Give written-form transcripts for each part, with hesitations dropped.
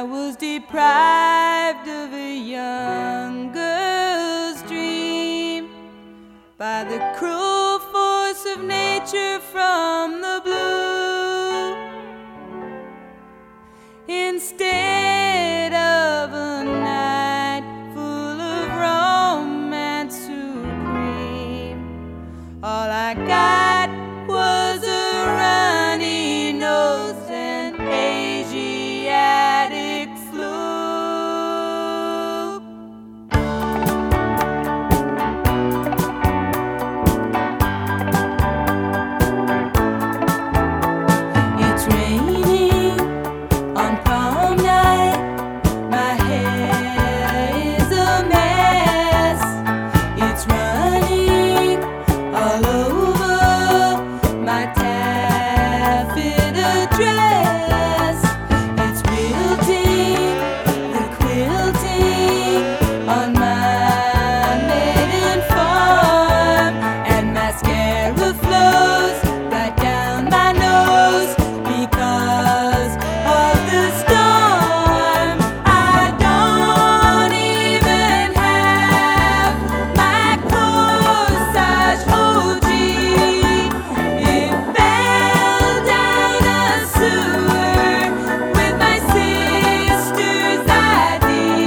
I was deprived of a young girl's dream by the cruel force of nature from the blue. Instead of a night full of romance supreme, all I got was a runny nose and Asiatic flu. It's raining on prom night. My hair is a mess. It's running all over my taffeta dress. It's wilting, the quilting on my maiden farm, and mascara flows right down my nose because of the storm. I don't even have my corsage OG. It fell down a sewer with my sister's ID.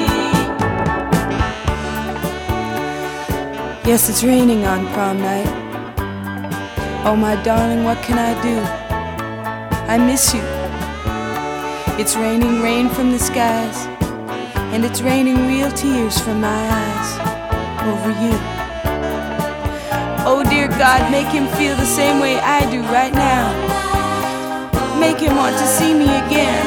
Yes, it's raining on prom night. Oh, my darling, what can I do? I miss you. It's raining rain from the skies, and it's raining real tears from my eyes over you. Oh, dear God, make him feel the same way I do right now. Make him want to see me again.